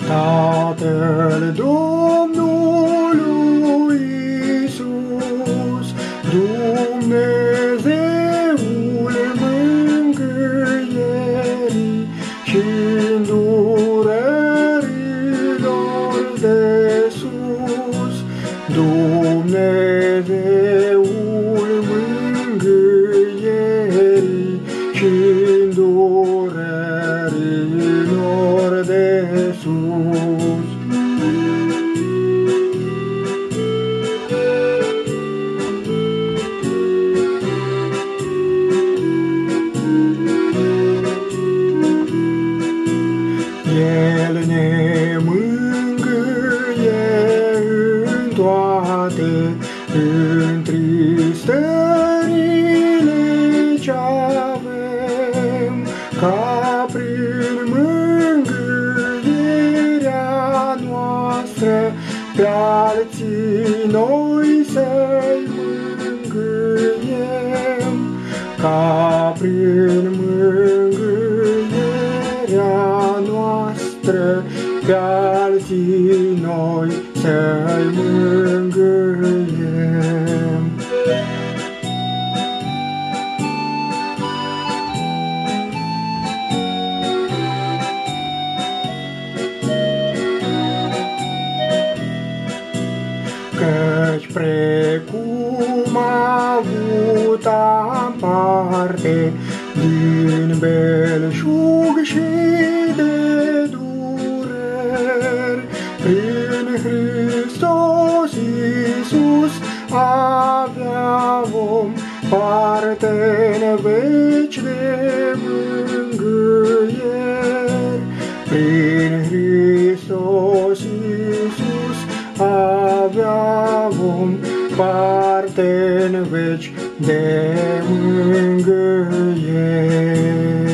Tatăl Domnului Iisus, Dumnezeul mângâierii și îndurărilor de sus, Dumnezeul mângâierii și îndurărilor de sus. El ne mângâie în toate întristările ce-avem, ca prin mângâierea noastră pe alții noi să-i mângâiem, ca prin mângâierea noastră pe alții noi să-i mângâiem. Căci precum avutam parte din belșug și de dureri, prin Hristos Iisus avea vom parte-n veci de mângâieri. Prin Hristos Iisus avea vom parte-n veci de mângâieri.